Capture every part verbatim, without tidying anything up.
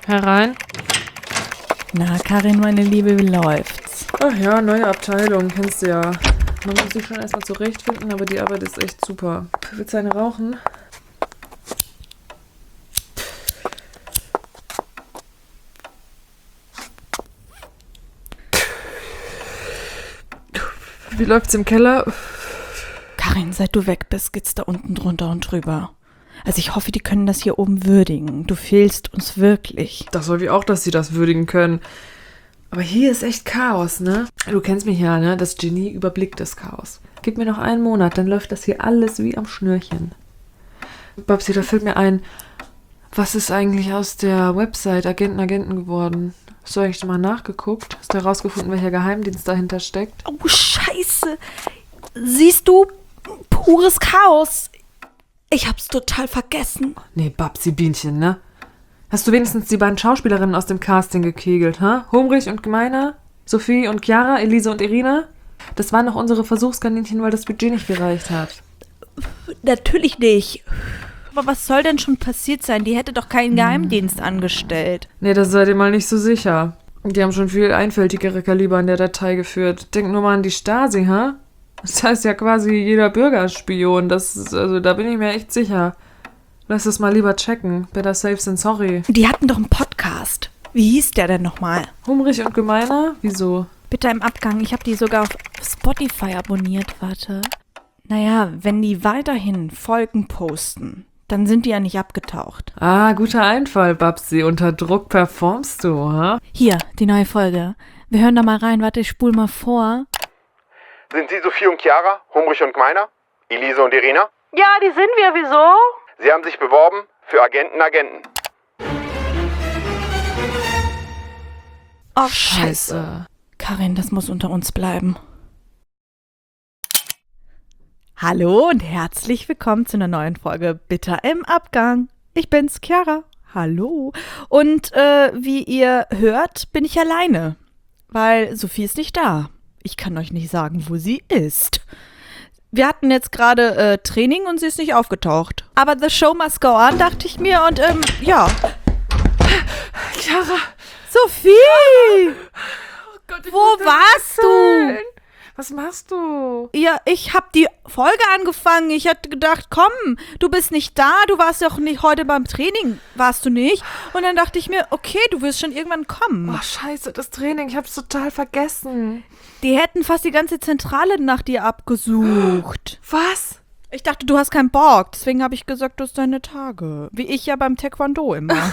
Herein. Na, Karin, meine Liebe, wie läuft's? Ach ja, neue Abteilung, kennst du ja. Man muss sich schon erstmal zurechtfinden, aber die Arbeit ist echt super. Willst du eine rauchen? Wie läuft's im Keller? Karin, seit du weg bist, geht's da unten drunter und drüber. Also ich hoffe, die können das hier oben würdigen. Du fehlst uns wirklich. Das wollen wir auch, dass sie das würdigen können. Aber hier ist echt Chaos, ne? Du kennst mich ja, ne? Das Genie überblickt das Chaos. Gib mir noch einen Monat, dann läuft das hier alles wie am Schnürchen. Babsi, da fällt mir ein, was ist eigentlich aus der Website Agenten Agenten geworden? Hast du eigentlich schon mal nachgeguckt? Hast du herausgefunden, welcher Geheimdienst dahinter steckt? Oh, Scheiße. Siehst du? Pures Chaos. Ich hab's total vergessen. Nee, Babsi Bienchen, ne? Hast du wenigstens die beiden Schauspielerinnen aus dem Casting gekegelt, hä? Humrich und Gemeiner? Sophie und Chiara? Elise und Irina? Das waren doch unsere Versuchskaninchen, weil das Budget nicht gereicht hat. Natürlich nicht. Aber was soll denn schon passiert sein? Die hätte doch keinen Geheimdienst angestellt. Nee, das seid ihr mal nicht so sicher. Die haben schon viel einfältigere Kaliber in der Datei geführt. Denk nur mal an die Stasi, hä? Das heißt ja quasi jeder Bürgerspion. Das ist, also da bin ich mir echt sicher. Lass es mal lieber checken. Better safe than sorry. Die hatten doch einen Podcast. Wie hieß der denn nochmal? Humrich und Gemeiner? Wieso? Bitte im Abgang. Ich habe die sogar auf Spotify abonniert. Warte. Naja, wenn die weiterhin Folgen posten, dann sind die ja nicht abgetaucht. Ah, guter Einfall, Babsi. Unter Druck performst du, hä? Hier, die neue Folge. Wir hören da mal rein. Warte, ich spul mal vor. Sind Sie Sophie und Chiara, Humrich und Gemeiner? Elise und Irina? Ja, die sind wir. Wieso? Sie haben sich beworben für Agenten Agenten. Oh, Scheiße. Karin, das muss unter uns bleiben. Hallo und herzlich willkommen zu einer neuen Folge Bitter im Abgang. Ich bin's, Chiara. Hallo. Und äh, wie ihr hört, bin ich alleine, weil Sophie ist nicht da. Ich kann euch nicht sagen, wo sie ist. Wir hatten jetzt gerade äh, Training und sie ist nicht aufgetaucht. Aber the show must go on, dachte ich mir. Und ähm, ja. Chiara! Sophie! Oh Gott, ich Wo muss dir warst erzählen. du? Was machst du? Ja, ich hab die Folge angefangen. Ich hatte gedacht, komm, du bist nicht da. Du warst ja auch nicht heute beim Training. Warst du nicht? Und dann dachte ich mir, okay, du wirst schon irgendwann kommen. Oh, scheiße, das Training. Ich hab's total vergessen. Die hätten fast die ganze Zentrale nach dir abgesucht. Was? Ich dachte, du hast keinen Bock. Deswegen habe ich gesagt, du hast deine Tage. Wie ich ja beim Taekwondo immer.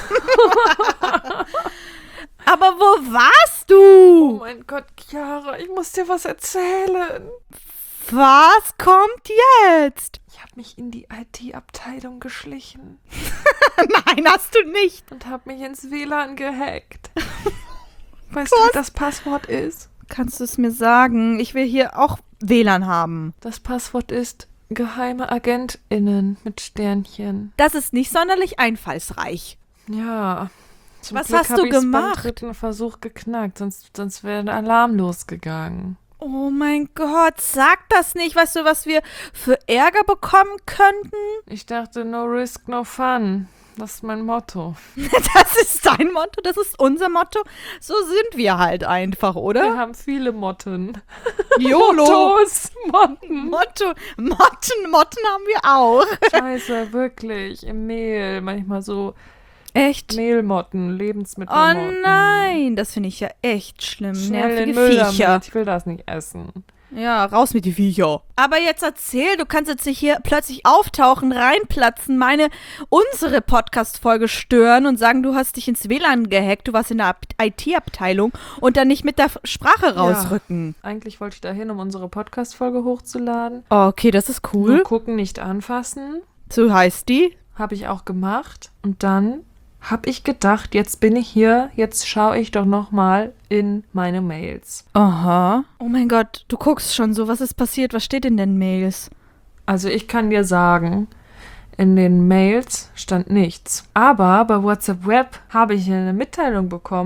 Aber wo warst Oh du? mein Gott, Chiara, ich muss dir was erzählen. Was kommt jetzt? Ich habe mich in die I T-Abteilung geschlichen Nein, hast du nicht. und habe mich ins W L A N gehackt. Weißt du, wie das Passwort ist? Kannst du es mir sagen? Ich will hier auch W L A N haben. Das Passwort ist geheime AgentInnen mit Sternchen. Das ist nicht sonderlich einfallsreich. Ja. Zum Was Glück hast hab du ich's gemacht? beim dritten Versuch geknackt, sonst, sonst wäre der Alarm losgegangen. Oh mein Gott, sag das nicht. Weißt du, was wir für Ärger bekommen könnten? Ich dachte, no risk, no fun. Das ist mein Motto. Das ist dein Motto, das ist unser Motto. So sind wir halt einfach, Wir oder? haben viele Motten. YOLO. Mottos, Motten. Motto, Motten, Motten haben wir auch. Scheiße, wirklich. Im Mehl. Manchmal so Echt? Mehlmotten, Oh Lebensmittelmotten. nein, das finde ich ja echt schlimm. Schnell den Nervige Müll Viecher. damit. Ich will das nicht essen. Ja, raus mit die Viecher. Aber jetzt erzähl, du kannst jetzt nicht hier plötzlich auftauchen, reinplatzen, meine, unsere Podcast-Folge stören und sagen, du hast dich ins W L A N gehackt, du warst in der I T-Abteilung und dann nicht mit der Sprache rausrücken. Eigentlich wollte ich dahin, um unsere Podcast-Folge hochzuladen. Okay, das ist Nur cool. gucken, nicht anfassen. So heißt die. Habe ich auch gemacht. Und dann habe ich gedacht, jetzt bin ich hier, jetzt schaue ich doch noch mal in meine Mails. Aha. Oh mein Gott, du guckst schon so, was ist passiert, was steht in den Mails? Also ich kann dir sagen, in den Mails stand nichts. Aber bei WhatsApp Web habe ich eine Mitteilung bekommen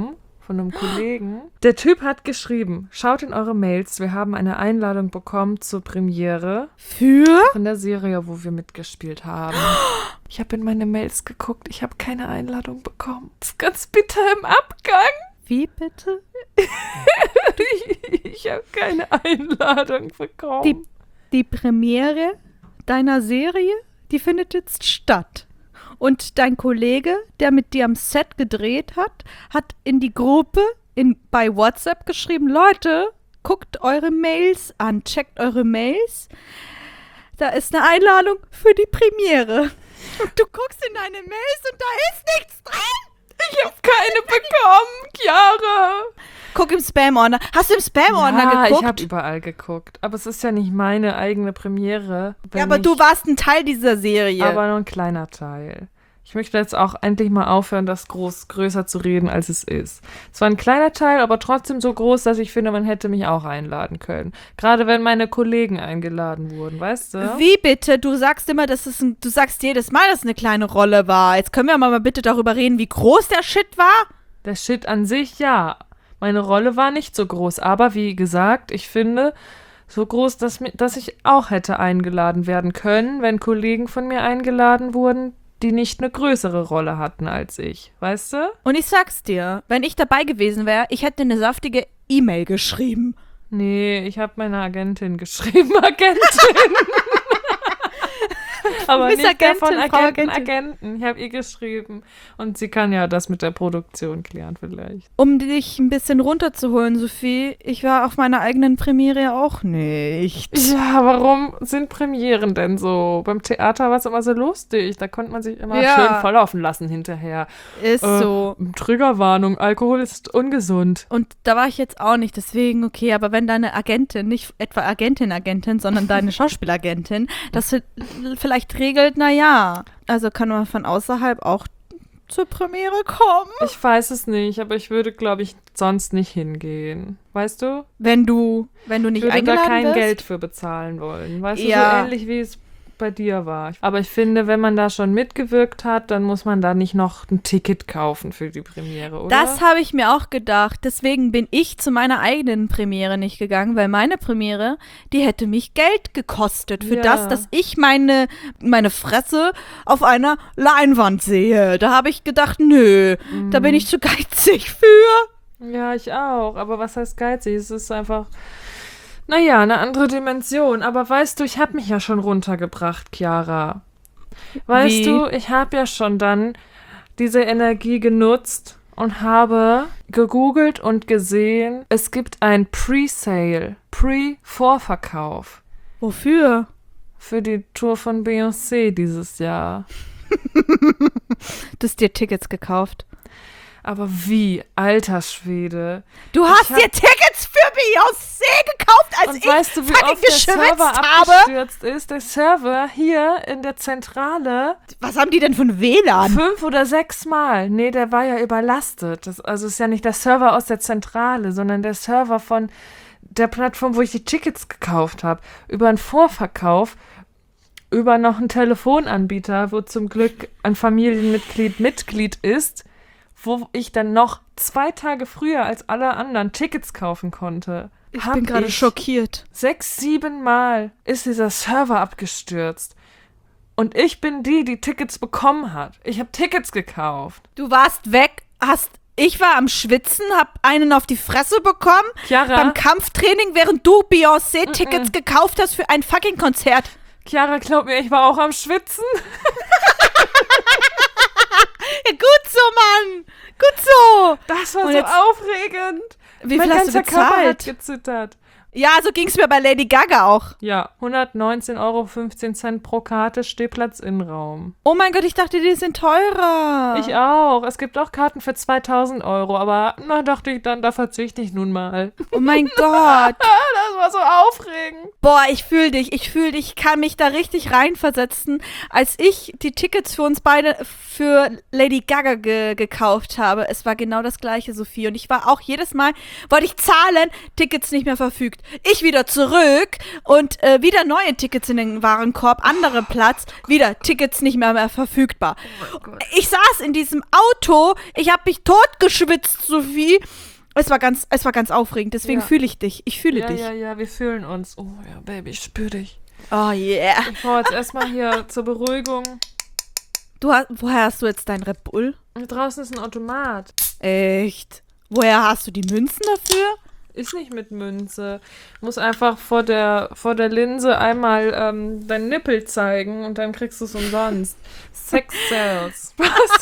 von einem Kollegen. Der Typ hat geschrieben, schaut in eure Mails, wir haben eine Einladung bekommen zur Premiere. Für? Von der Serie, wo wir mitgespielt haben. Ich habe in meine Mails geguckt, ich habe keine Einladung bekommen. Das ist ganz bitter im Abgang. Wie bitte? ich ich habe keine Einladung bekommen. Die, die Premiere deiner Serie, die findet jetzt statt. Und dein Kollege, der mit dir am Set gedreht hat, hat in die Gruppe in, bei WhatsApp geschrieben, Leute, guckt eure Mails an, checkt eure Mails. Da ist eine Einladung für die Premiere. Und du guckst in deine Mails und da ist nichts drin. Ich habe keine bekommen, Chiara. Guck im Spam-Ordner. Hast du im Spam-Ordner ja, geguckt? ich habe überall geguckt. Aber es ist ja nicht meine eigene Premiere. Ja, aber ich, du warst ein Teil dieser Serie. Aber nur ein kleiner Teil. Ich möchte jetzt auch endlich mal aufhören, das groß größer zu reden, als es ist. Es war ein kleiner Teil, aber trotzdem so groß, dass ich finde, man hätte mich auch einladen können. Gerade wenn meine Kollegen eingeladen wurden, weißt du? Wie bitte? Du sagst immer, dass es ein, du sagst jedes Mal, dass es eine kleine Rolle war. Jetzt können wir mal bitte darüber reden, wie groß der Shit war. Der Shit an sich, ja. Meine Rolle war nicht so groß, aber wie gesagt, ich finde, so groß, dass, mi- dass ich auch hätte eingeladen werden können, wenn Kollegen von mir eingeladen wurden, die nicht eine größere Rolle hatten als ich, weißt du? Und ich sag's dir, wenn ich dabei gewesen wäre, ich hätte eine saftige E-Mail geschrieben. Nee, ich habe meiner Agentin geschrieben, Agentin. Aber bist nicht Agentin, davon Frau Agenten, Agentin. Agenten. Ich habe ihr geschrieben. Und sie kann ja das mit der Produktion klären vielleicht. Um dich ein bisschen runterzuholen, Sophie, ich war auf meiner eigenen Premiere auch nicht. Ja, warum sind Premieren denn so? Beim Theater war es immer so lustig. Da konnte man sich immer Ja. schön volllaufen lassen hinterher. Ist Äh, so. Triggerwarnung, Alkohol ist ungesund. Und da war ich jetzt auch nicht, deswegen okay, aber wenn deine Agentin, nicht etwa Agentin, Agentin, sondern deine Schauspielagentin, das v- vielleicht regelt, na ja, also kann man von außerhalb auch zur Premiere kommen. Ich weiß es nicht, aber ich würde, glaube ich, sonst nicht hingehen. Weißt du? Wenn du, wenn du Ich nicht würde da eingeladen kein wirst. Geld für bezahlen wollen. Weißt du, Ja. so ähnlich wie es bei dir war. Aber ich finde, wenn man da schon mitgewirkt hat, dann muss man da nicht noch ein Ticket kaufen für die Premiere, oder? Das habe ich mir auch gedacht. Deswegen bin ich zu meiner eigenen Premiere nicht gegangen, weil meine Premiere, die hätte mich Geld gekostet für Ja. das, dass ich meine, meine Fresse auf einer Leinwand sehe. Da habe ich gedacht, nö, da bin ich zu geizig für. Ja, ich auch. Aber was heißt geizig? Es ist einfach, naja, eine andere Dimension. Aber weißt du, ich habe mich ja schon runtergebracht, Chiara. Weißt Wie? du, ich habe ja schon dann diese Energie genutzt und habe gegoogelt und gesehen, es gibt ein Pre-Sale, Pre-Vorverkauf Wofür? für die Tour von Beyoncé dieses Jahr. Du hast dir Tickets gekauft. Aber wie? Alter Schwede. Du Ich hast hab- dir Tickets für Beyoncé gekauft, als Und ich weißt du, wie fucking oft der geschwitzt Server habe? abgestürzt ist? Der Server hier in der Zentrale Was haben die denn von W L A N? fünf oder sechs Mal. Nee, der war ja überlastet. Das, also ist ja nicht der Server aus der Zentrale, sondern der Server von der Plattform, wo ich die Tickets gekauft habe. Über einen Vorverkauf, über noch einen Telefonanbieter, wo zum Glück ein Familienmitglied Mitglied ist, wo ich dann noch zwei Tage früher als alle anderen Tickets kaufen konnte. Ich Hab bin gerade ich schockiert. Sechs, sieben Mal ist dieser Server abgestürzt. Und ich bin die, die Tickets bekommen hat. Ich habe Tickets gekauft. Du warst weg, hast. Ich war am Schwitzen, hab einen auf die Fresse bekommen Chiara, beim Kampftraining, während du Beyoncé-Tickets gekauft hast für ein fucking Konzert. Chiara, glaub mir, ich war auch am Schwitzen. Ja, gut so, Mann. Gut so. Das war Und so jetzt- aufregend. Wie Mein viel hast du ganzer Körper hat bezahlt? gezittert. Ja, so ging's mir bei Lady Gaga auch. Ja, hundertneunzehn Euro fünfzehn Cent pro Karte, Stehplatz Innenraum. Oh mein Gott, ich dachte, die sind teurer. Ich auch. Es gibt auch Karten für zweitausend Euro, aber na, dachte ich dann, da verzichte ich nun mal. Oh mein Gott. Das war so aufregend. Boah, ich fühl dich, ich fühl dich, ich kann mich da richtig reinversetzen. Als ich die Tickets für uns beide für Lady Gaga ge gekauft habe, es war genau das gleiche, Sophie. Und ich war auch jedes Mal, wollte ich zahlen, Tickets nicht mehr verfügt. Ich wieder zurück und äh, wieder neue Tickets in den Warenkorb, anderer Platz, wieder Tickets nicht mehr, mehr verfügbar. Oh Gott. Ich saß in diesem Auto, ich habe mich totgeschwitzt, Sophie. Es war ganz, es war ganz aufregend, deswegen Ja. fühle ich dich. Ich fühle Ja, dich. ja, ja, wir fühlen uns. Oh ja, Baby, ich spüre dich. Oh yeah. Ich brauche jetzt erstmal hier zur Beruhigung. Du hast, woher hast du jetzt dein Red Bull? Und draußen ist ein Automat. Echt? Woher hast du die Münzen dafür? Ist nicht mit Münze. Muss einfach vor der, vor der Linse einmal ähm, deinen Nippel zeigen und dann kriegst du es umsonst. Sex Sales. Was?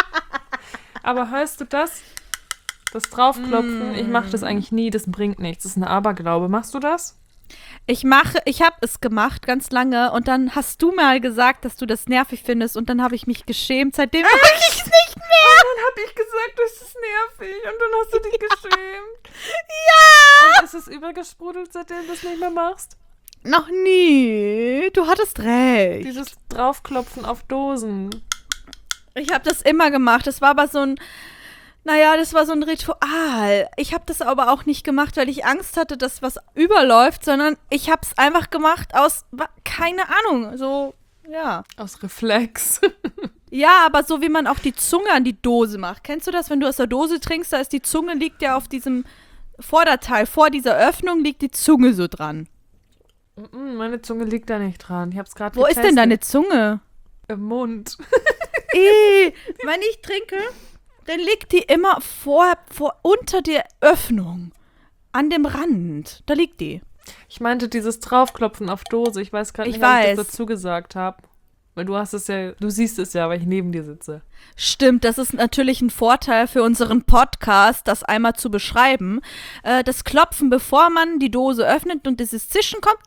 Aber hörst du das? Das Draufklopfen? Mm. Ich mache das eigentlich nie, das bringt nichts. Das ist ein Aberglaube. Machst du das? Ich mache, ich habe es gemacht ganz lange und dann hast du mal gesagt, dass du das nervig findest und dann habe ich mich geschämt. Seitdem mache ich es nicht mehr. Dann hab ich gesagt, das ist nervig und dann hast du dich geschämt. Ja! Und ist es übergesprudelt, seitdem du es nicht mehr machst? Noch nie. Du hattest recht. Dieses Draufklopfen auf Dosen. Ich habe das immer gemacht. Das war aber so ein, naja, das war so ein Ritual. Ich habe das aber auch nicht gemacht, weil ich Angst hatte, dass was überläuft, sondern ich habe es einfach gemacht aus, wa- keine Ahnung, so, ja. Aus Reflex. Ja, aber so wie man auch die Zunge an die Dose macht. Kennst du das, wenn du aus der Dose trinkst, da ist die Zunge, liegt ja auf diesem Vorderteil, vor dieser Öffnung liegt die Zunge so dran. Mm, Meine Zunge liegt da nicht dran. Ich hab's gerade Wo ist denn deine Zunge? Im Mund. Ih, wenn ich trinke, dann liegt die immer vor, vor unter der Öffnung. An dem Rand. Da liegt die. Ich meinte dieses Draufklopfen auf Dose. Ich weiß gerade Ich nicht, was ich weiß. das dazu gesagt habe. Weil du hast es ja, du siehst es ja, weil ich neben dir sitze. Stimmt, das ist natürlich ein Vorteil für unseren Podcast, das einmal zu beschreiben. Äh, das Klopfen, bevor man die Dose öffnet und dieses Zischen kommt.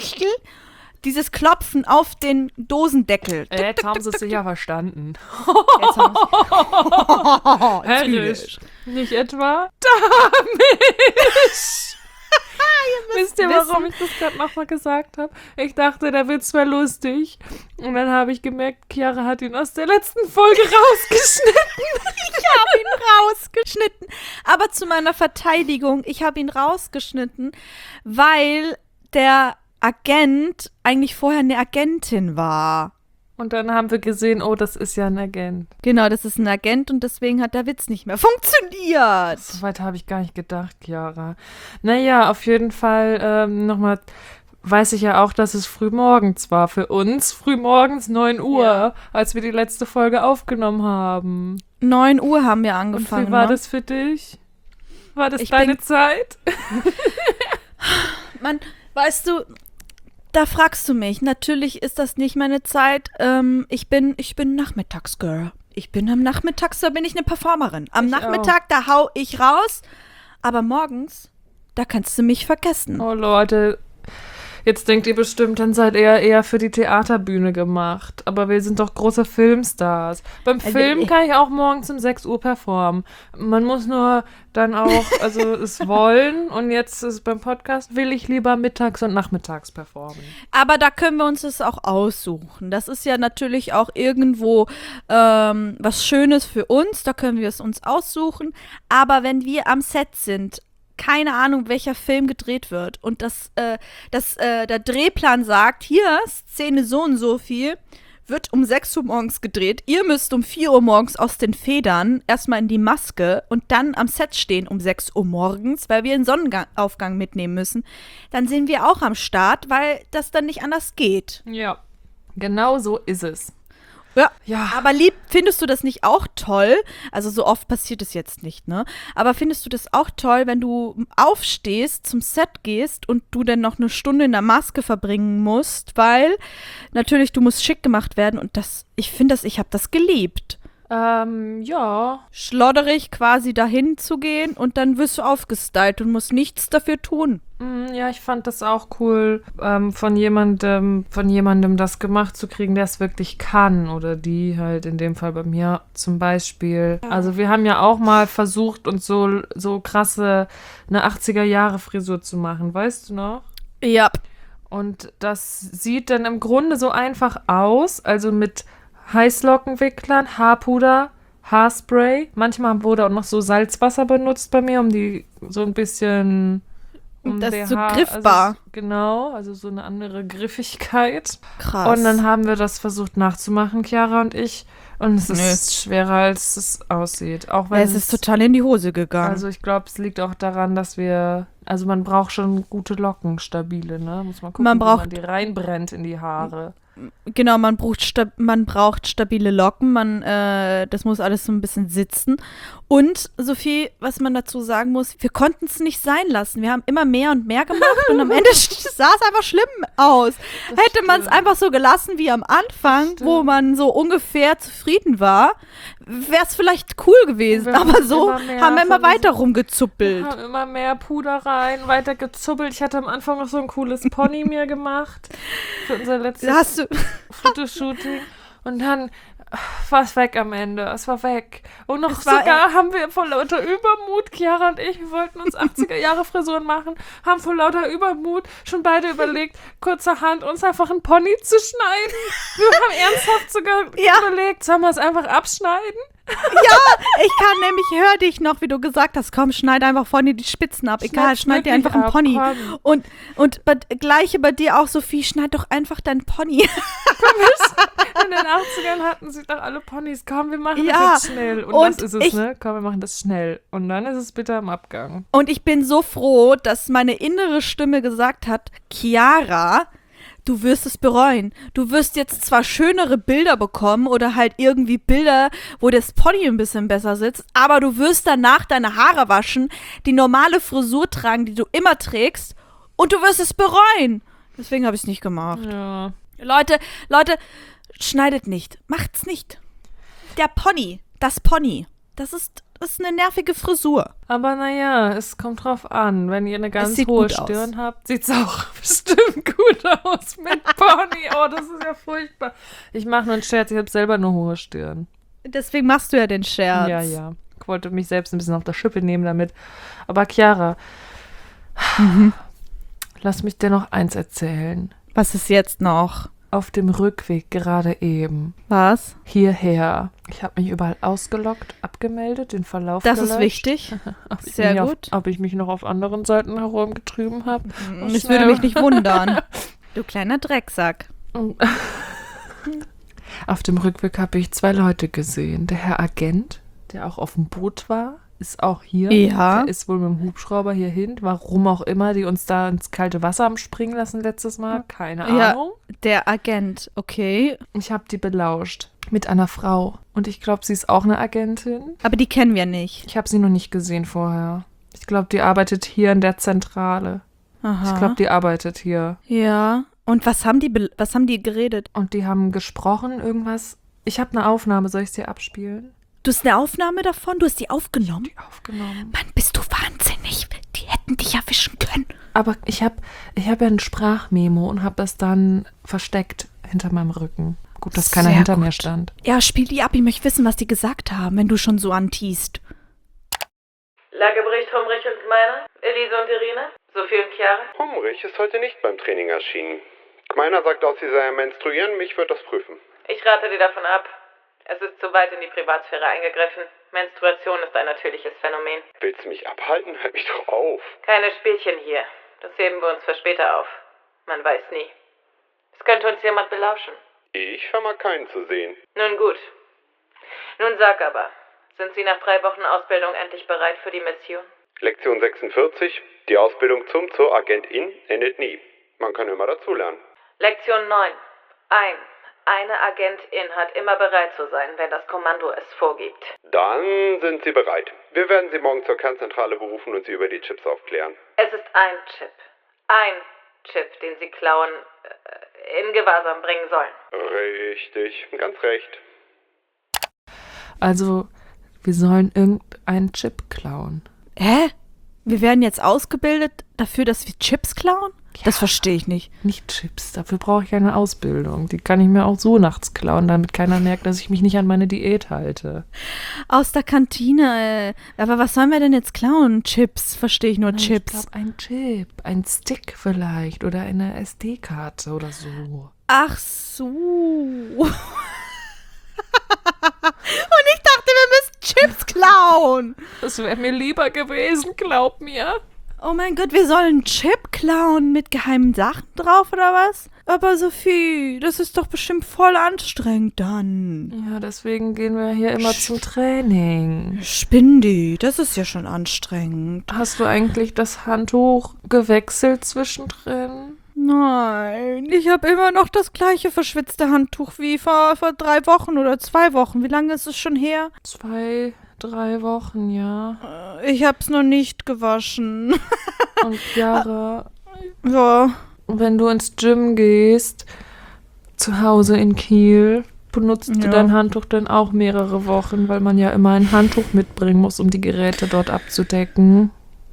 Dieses Klopfen auf den Dosendeckel. Äh, jetzt haben sie es sicher verstanden. Jetzt haben wir's. Herrisch. Nicht etwa? Damisch! Wisst ihr, warum ich das gerade nochmal gesagt habe? Ich dachte, der Witz wäre lustig. Und dann habe ich gemerkt, Chiara hat ihn aus der letzten Folge rausgeschnitten. Ich habe ihn rausgeschnitten. Aber zu meiner Verteidigung, ich habe ihn rausgeschnitten, weil der Agent eigentlich vorher eine Agentin war. Und dann haben wir gesehen, oh, das ist ja ein Agent. Genau, das ist ein Agent und deswegen hat der Witz nicht mehr funktioniert. So weit habe ich gar nicht gedacht, Chiara. Naja, auf jeden Fall ähm, nochmal, weiß ich ja auch, dass es frühmorgens war für uns. Frühmorgens neun Uhr, Ja. als wir die letzte Folge aufgenommen haben. neun Uhr haben wir Und angefangen. wie war ne? das für dich? War das Ich deine bin- Zeit? Mann, weißt du, da fragst du mich. Natürlich ist das nicht meine Zeit. Ähm, ich bin, ich bin Nachmittagsgirl. Ich bin am Nachmittags, da bin ich eine Performerin. Am Ich Nachmittag, da hau ich raus. Aber morgens, da kannst du mich vergessen. Oh Leute, jetzt denkt ihr bestimmt, dann seid ihr eher für die Theaterbühne gemacht. Aber wir sind doch große Filmstars. Beim Also, Film ich- kann ich auch morgens um sechs Uhr performen. Man muss nur dann auch, also es wollen. Und jetzt ist beim Podcast, will ich lieber mittags und nachmittags performen. Aber da können wir uns das auch aussuchen. Das ist ja natürlich auch irgendwo ähm, was Schönes für uns. Da können wir es uns aussuchen. Aber wenn wir am Set sind, keine Ahnung, welcher Film gedreht wird und das, äh, das, äh, der Drehplan sagt, hier, Szene so und so viel, wird um sechs Uhr morgens gedreht. Ihr müsst um vier Uhr morgens aus den Federn erstmal in die Maske und dann am Set stehen um sechs Uhr morgens, weil wir einen Sonnenaufgang mitnehmen müssen. Dann sind wir auch am Start, weil das dann nicht anders geht. Ja, genau so ist es. Ja, Ja. aber lieb, findest du das nicht auch toll? Also so oft passiert es jetzt nicht, ne? Aber findest du das auch toll, wenn du aufstehst, zum Set gehst und du dann noch eine Stunde in der Maske verbringen musst, weil natürlich du musst schick gemacht werden und das, ich finde das, ich habe das geliebt. Ähm, ja. Schlodderig quasi dahin zu gehen und dann wirst du aufgestylt und musst nichts dafür tun. Mm, Ja, ich fand das auch cool, ähm, von jemandem, von jemandem das gemacht zu kriegen, der es wirklich kann. Oder die halt in dem Fall bei mir zum Beispiel. Also wir haben ja auch mal versucht, uns so, so krasse eine achtziger-Jahre-Frisur zu machen, weißt du noch? Ja. Und das sieht dann im Grunde so einfach aus, also mit Heißlockenwicklern, Haarpuder, Haarspray. Manchmal wurde auch noch so Salzwasser benutzt bei mir, um die so ein bisschen um Das B H. ist so griffbar. Also, genau, also so eine andere Griffigkeit. Krass. Und dann haben wir das versucht nachzumachen, Chiara und ich. Und es ist Nö. schwerer, als es aussieht. Auch wenn es ist total in die Hose gegangen. Also ich glaube, es liegt auch daran, dass wir, also man braucht schon gute Locken, stabile, ne? Muss man gucken, Man wie braucht- man die reinbrennt in die Haare. Genau, man braucht, sta- man braucht stabile Locken, man, äh, das muss alles so ein bisschen sitzen. Und, Sophie, was man dazu sagen muss, wir konnten es nicht sein lassen. Wir haben immer mehr und mehr gemacht und am Ende sah es einfach schlimm aus. Das Hätte man es stimmt. einfach so gelassen wie am Anfang, Das wo stimmt. man so ungefähr zufrieden war, wäre es vielleicht cool gewesen. Wir Aber haben so immer mehr haben wir immer von diesen- weiter rumgezuppelt. Wir haben immer mehr Puder rein, weiter gezuppelt. Ich hatte am Anfang noch so ein cooles Pony mir gemacht für unser letztes Hast du, Fotoshooting. Und dann war es weg am Ende. Es war weg. Und noch Es war sogar haben wir vor lauter Übermut, Chiara und ich, wir wollten uns achtziger-Jahre-Frisuren machen, haben vor lauter Übermut schon beide überlegt, kurzerhand uns einfach ein Pony zu schneiden. Wir haben ernsthaft sogar Ja. überlegt, sollen wir es einfach abschneiden? ich kann nämlich, hör dich noch, wie du gesagt hast, komm, schneid einfach vorne die Spitzen ab. Egal, Schneid's schneid dir wirklich einfach einen ab, Pony. komm. Und, und bei, gleiche bei dir auch, Sophie, schneid doch einfach dein Pony. In den achtzigern hatten sie doch alle Ponys. Komm, wir machen Ja, das jetzt schnell. Und, und das ist es, ich- ne? Komm, wir machen das schnell. Und dann ist es bitter im Abgang. Und ich bin so froh, dass meine innere Stimme gesagt hat, Chiara, du wirst es bereuen. Du wirst jetzt zwar schönere Bilder bekommen oder halt irgendwie Bilder, wo das Pony ein bisschen besser sitzt, aber du wirst danach deine Haare waschen, die normale Frisur tragen, die du immer trägst, und du wirst es bereuen. Deswegen habe ich es nicht gemacht. Ja. Leute, Leute, schneidet nicht. Macht's nicht. Der Pony, das Pony, das ist, das ist eine nervige Frisur. Aber naja, es kommt drauf an. Wenn ihr eine ganz sieht hohe gut aus. Stirn habt, sieht es auch bestimmt gut aus mit Pony. Oh, das ist ja furchtbar. Ich mache nur einen Scherz, ich habe selber eine hohe Stirn. Deswegen machst du ja den Scherz. Ja, ja. Ich wollte mich selbst ein bisschen auf der Schippe nehmen damit. Aber Chiara, Mhm. lass mich dir noch eins erzählen. Was ist jetzt noch? Auf dem Rückweg gerade eben Was? hierher. Ich habe mich überall ausgeloggt, abgemeldet, den Verlauf Das ist gelöscht. wichtig. Ob ich Sehr mich gut. Auf, ob ich mich noch auf anderen Seiten herumgetrieben habe. Das würde mich nicht wundern. Du kleiner Drecksack. Auf dem Rückweg habe ich zwei Leute gesehen. Der Herr Agent, der auch auf dem Boot war, ist auch hier. Ja. Der ist wohl mit dem Hubschrauber hierhin. Warum auch immer, die uns da ins kalte Wasser haben springen lassen letztes Mal. Keine Ja. Ahnung. Der Agent, okay. Ich habe die belauscht. Mit einer Frau. Und ich glaube, sie ist auch eine Agentin. Aber die kennen wir nicht. Ich habe sie noch nicht gesehen vorher. Ich glaube, die arbeitet hier in der Zentrale. Aha. Ich glaube, die arbeitet hier. Ja. Und was haben die, be- was haben die geredet? Und die haben gesprochen, irgendwas. Ich habe eine Aufnahme, soll ich sie abspielen? Du hast eine Aufnahme davon? Du hast die aufgenommen? Die aufgenommen. Mann, bist du wahnsinnig. Die hätten dich erwischen können. Aber ich habe ich hab ja ein Sprachmemo und habe das dann versteckt hinter meinem Rücken. Gut, dass keiner Sehr hinter gut. mir stand. Ja, spiel die ab. Ich möchte wissen, was die gesagt haben, wenn du schon so antiest. Lagebericht, Humrich und Gmeiner, Elise und Irene, Sophie und Chiara. Humrich ist heute nicht beim Training erschienen. Gmeiner sagt aus, sie sei am Menstruieren, mich wird das prüfen. Ich rate dir davon ab. Es ist zu weit in die Privatsphäre eingegriffen. Menstruation ist ein natürliches Phänomen. Willst du mich abhalten? Halt mich doch auf. Keine Spielchen hier. Das heben wir uns für später auf. Man weiß nie. Es könnte uns jemand belauschen. Ich vermag keinen zu sehen. Nun gut. Nun sag aber, sind Sie nach drei Wochen Ausbildung endlich bereit für die Mission? Lektion sechsundvierzig. Die Ausbildung zum zur Agentin endet nie. Man kann immer dazulernen. Lektion neun. Ein. Eine Agentin hat immer bereit zu sein, wenn das Kommando es vorgibt. Dann sind Sie bereit. Wir werden Sie morgen zur Kernzentrale berufen und Sie über die Chips aufklären. Es ist ein Chip. Ein Chip, den Sie klauen, äh, in Gewahrsam bringen sollen. Richtig, ganz recht. Also, wir sollen irgendeinen Chip klauen. Hä? Wir werden jetzt ausgebildet dafür, dass wir Chips klauen? Das verstehe ich nicht. Nicht Chips, dafür brauche ich eine Ausbildung. Die kann ich mir auch so nachts klauen, damit keiner merkt, dass ich mich nicht an meine Diät halte. Aus der Kantine. Äh. Aber was sollen wir denn jetzt klauen? Chips, verstehe ich nur Chips. Ich glaube, ein Chip, ein Stick vielleicht oder eine S D-Karte oder so. Ach so. Und ich dachte, wir müssen Chips klauen. Das wäre mir lieber gewesen, glaub mir. Oh mein Gott, wir sollen einen Chip klauen mit geheimen Sachen drauf oder was? Aber Sophie, das ist doch bestimmt voll anstrengend dann. Ja, deswegen gehen wir hier immer zum Training. Spindi, das ist ja schon anstrengend. Hast du eigentlich das Handtuch gewechselt zwischendrin? Nein, ich habe immer noch das gleiche verschwitzte Handtuch wie vor, vor drei Wochen oder zwei Wochen. Wie lange ist es schon her? Zwei, drei Wochen, ja. Ich hab's noch nicht gewaschen. Und Chiara, Ja. wenn du ins Gym gehst, zu Hause in Kiel, benutzt Ja. du dein Handtuch dann auch mehrere Wochen, weil man ja immer ein Handtuch mitbringen muss, um die Geräte dort abzudecken.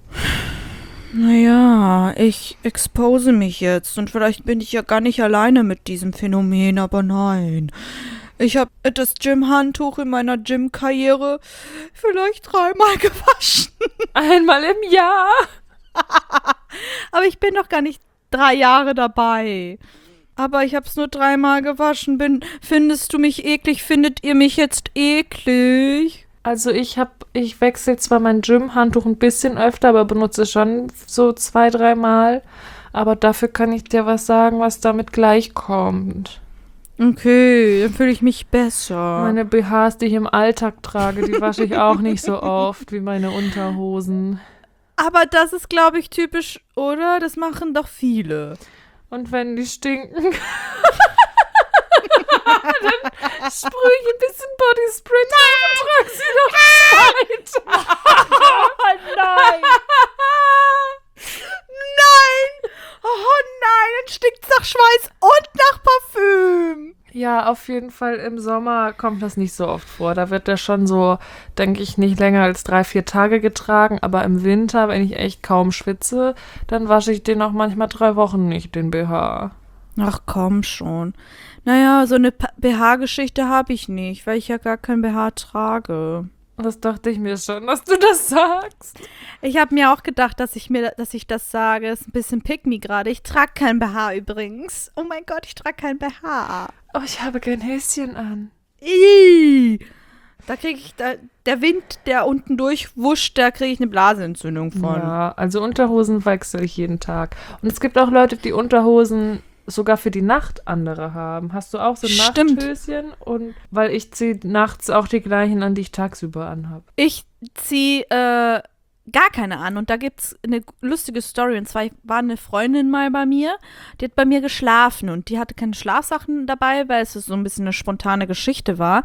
Naja, ich expose mich jetzt und vielleicht bin ich ja gar nicht alleine mit diesem Phänomen, aber nein. Ich habe das Gym-Handtuch in meiner Gym-Karriere vielleicht dreimal gewaschen. Einmal im Jahr. Aber ich bin noch gar nicht drei Jahre dabei. Aber ich habe es nur dreimal gewaschen. Bin, findest du mich eklig? Findet ihr mich jetzt eklig? Also ich habe, ich wechsle zwar mein Gym-Handtuch ein bisschen öfter, aber benutze es schon so zwei, dreimal. Aber dafür kann ich dir was sagen, was damit gleich kommt. Okay, dann fühle ich mich besser. Meine B Hs, die ich im Alltag trage, die wasche ich auch nicht so oft wie meine Unterhosen. Aber das ist, glaube ich, typisch, oder? Das machen doch viele. Und wenn die stinken, dann sprühe ich ein bisschen Bodyspray drauf und trage sie noch weiter. Oh nein! Nein! Oh nein, dann stinkt's nach Schweiß und nach Parfüm. Ja, auf jeden Fall im Sommer kommt das nicht so oft vor. Da wird der schon so, denke ich, nicht länger als drei, vier Tage getragen. Aber im Winter, wenn ich echt kaum schwitze, dann wasche ich den auch manchmal drei Wochen nicht, den B H. Ach komm schon. Naja, so eine Pa- B H-Geschichte habe ich nicht, weil ich ja gar kein B H trage. Das dachte ich mir schon, dass du das sagst. Ich habe mir auch gedacht, dass ich mir, dass ich das sage. Ist ein bisschen pick me gerade. Ich trage kein B H übrigens. Oh mein Gott, ich trage kein B H. Oh, ich habe kein Häschen an. Ih, da kriege ich, da, der Wind, der unten durchwuscht, da kriege ich eine Blaseentzündung von. Ja, also Unterhosen wechsle ich jeden Tag. Und es gibt auch Leute, die Unterhosen sogar für die Nacht andere haben. Hast du auch so Stimmt. Nachthöschen? Und weil ich ziehe nachts auch die gleichen an, die ich tagsüber anhab. Ich ziehe äh, gar keine an. Und da gibt es eine lustige Story. Und zwar war eine Freundin mal bei mir, die hat bei mir geschlafen. Und die hatte keine Schlafsachen dabei, weil es so ein bisschen eine spontane Geschichte war.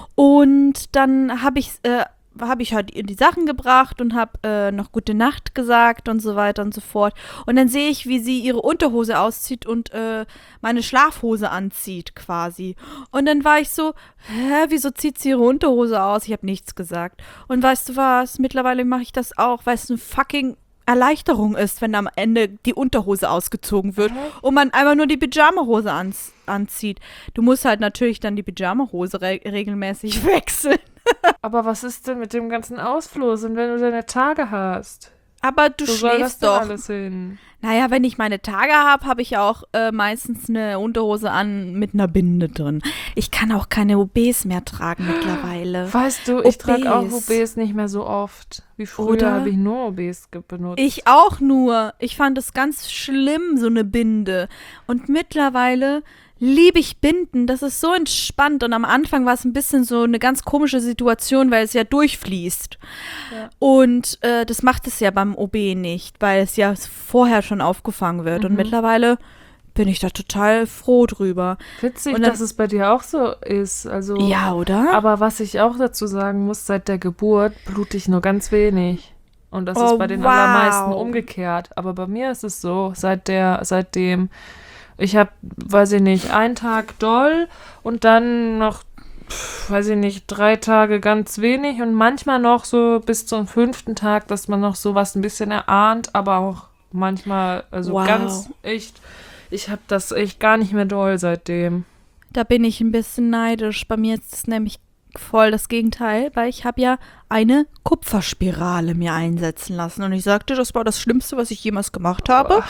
Und dann habe ich äh, habe ich halt ihr die Sachen gebracht und habe äh, noch gute Nacht gesagt und so weiter und so fort. Und dann sehe ich, wie sie ihre Unterhose auszieht und äh, meine Schlafhose anzieht quasi. Und dann war ich so, hä, wieso zieht sie ihre Unterhose aus? Ich habe nichts gesagt. Und weißt du was, mittlerweile mache ich das auch, weil es eine fucking Erleichterung ist, wenn am Ende die Unterhose ausgezogen wird und man einfach nur die Pyjamahose ans- anzieht. Du musst halt natürlich dann die Pyjamahose re- regelmäßig wechseln. Aber was ist denn mit dem ganzen Ausfluss und wenn du deine Tage hast? Aber du Wo soll das schläfst denn doch. alles hin? Naja, wenn ich meine Tage habe, habe ich auch äh, meistens eine Unterhose an mit einer Binde drin. Ich kann auch keine O Bs mehr tragen mittlerweile. Weißt du, ich trage auch O O Bs. Bs nicht mehr so oft. Wie früher Oder? habe ich nur O Bs ge- benutzt. Ich auch nur. Ich fand es ganz schlimm, so eine Binde. Und mittlerweile liebe ich Binden. Das ist so entspannt. Und am Anfang war es ein bisschen so eine ganz komische Situation, weil es ja durchfließt. Ja. Und äh, das macht es ja beim O B nicht, weil es ja vorher schon aufgefangen wird. Und Mhm. mittlerweile bin ich da total froh drüber. Witzig, Und dann- dass es bei dir auch so ist. Also, Ja, oder? aber was ich auch dazu sagen muss, seit der Geburt blute ich nur ganz wenig. Und das Oh, ist bei den wow. allermeisten umgekehrt. Aber bei mir ist es so, seit der, seitdem, ich habe, weiß ich nicht, einen Tag doll und dann noch, pf, weiß ich nicht, drei Tage ganz wenig und manchmal noch so bis zum fünften Tag, dass man noch sowas ein bisschen erahnt, aber auch manchmal, also Wow. ganz echt, ich habe das echt gar nicht mehr doll seitdem. Da bin ich ein bisschen neidisch. Bei mir ist es nämlich voll das Gegenteil, weil ich habe ja eine Kupferspirale mir einsetzen lassen. Und ich sagte, das war das Schlimmste, was ich jemals gemacht habe.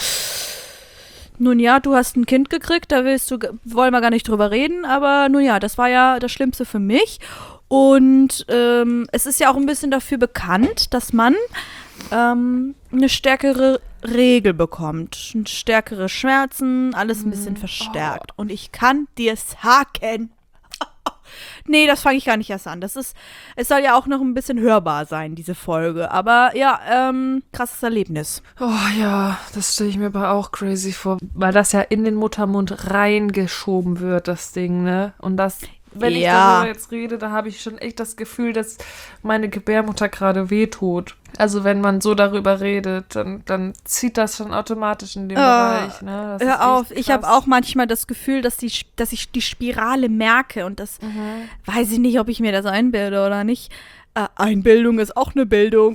Nun ja, du hast ein Kind gekriegt, da willst du, wollen wir gar nicht drüber reden, aber nun ja, das war ja das Schlimmste für mich. Und ähm, es ist ja auch ein bisschen dafür bekannt, dass man, ähm, eine stärkere Regel bekommt. Stärkere Schmerzen, alles ein bisschen verstärkt. Und ich kann dir sagen, nee, das fange ich gar nicht erst an. Das ist, es soll ja auch noch ein bisschen hörbar sein, diese Folge. Aber ja, ähm, krasses Erlebnis. Oh ja, das stelle ich mir aber auch crazy vor, weil das ja in den Muttermund reingeschoben wird, das Ding, ne? Und das, wenn ich Ja. darüber jetzt rede, da habe ich schon echt das Gefühl, dass meine Gebärmutter gerade wehtut. Also wenn man so darüber redet, dann, dann zieht das schon automatisch in den Oh, Bereich, ne? Das ist Hör auf, echt ich habe krass. auch manchmal das Gefühl, dass, die, dass ich die Spirale merke und das weiß ich nicht, ob ich mir das einbilde oder nicht. Äh, Einbildung ist auch eine Bildung.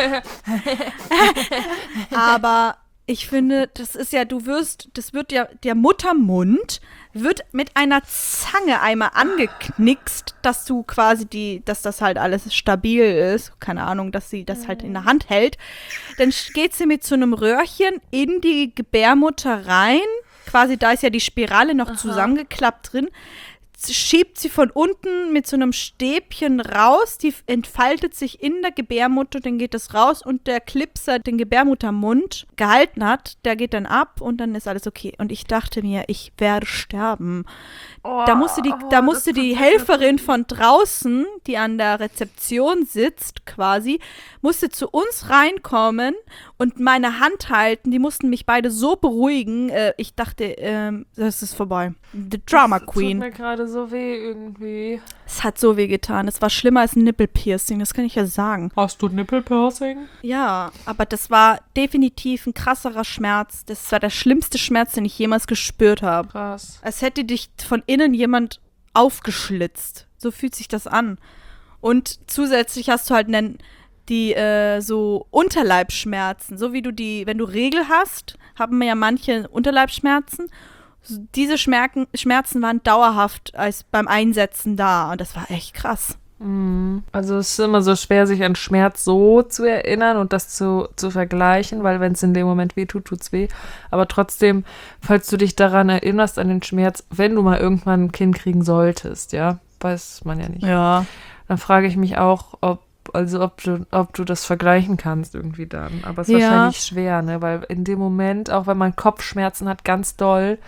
Aber ich finde, das ist ja, du wirst, das wird ja, der Muttermund wird mit einer Zange einmal angeknickst, dass du quasi die, dass das halt alles stabil ist. Keine Ahnung, dass sie das halt in der Hand hält. Dann geht sie mit so einem Röhrchen in die Gebärmutter rein. Quasi, da ist ja die Spirale noch zusammengeklappt drin. Schiebt sie von unten mit so einem Stäbchen raus, die entfaltet sich in der Gebärmutter, dann geht es raus und der Clipser den Gebärmuttermund gehalten hat, der geht dann ab und dann ist alles okay. Und ich dachte mir, ich werde sterben. Da musste die, da musste die Helferin von draußen, die an der Rezeption sitzt quasi, musste zu uns reinkommen und meine Hand halten. Die mussten mich beide so beruhigen. Äh, ich dachte, ähm, das ist vorbei. The Drama Das Queen. tut mir gerade so weh irgendwie. Es hat so weh getan. Es war schlimmer als ein Nippelpiercing, das kann ich ja sagen. Hast du Nippelpiercing? Ja, aber das war definitiv ein krasserer Schmerz. Das war der schlimmste Schmerz, den ich jemals gespürt habe. Krass. Als hätte dich von innen jemand aufgeschlitzt. So fühlt sich das an. Und zusätzlich hast du halt einen, die äh, so Unterleibsschmerzen. So wie du die, wenn du Regel hast, haben ja manche Unterleibsschmerzen. Diese Schmerzen, Schmerzen waren dauerhaft als beim Einsetzen da. Und das war echt krass. Also es ist immer so schwer, sich an Schmerz so zu erinnern und das zu, zu vergleichen, weil wenn es in dem Moment weh tut, tut's weh. Aber trotzdem, falls du dich daran erinnerst, an den Schmerz, wenn du mal irgendwann ein Kind kriegen solltest, ja, weiß man ja nicht. Ja. Dann frage ich mich auch, ob, also ob du, ob du das vergleichen kannst irgendwie dann. Aber es ist Ja. wahrscheinlich schwer, ne? Weil in dem Moment, auch wenn man Kopfschmerzen hat, ganz doll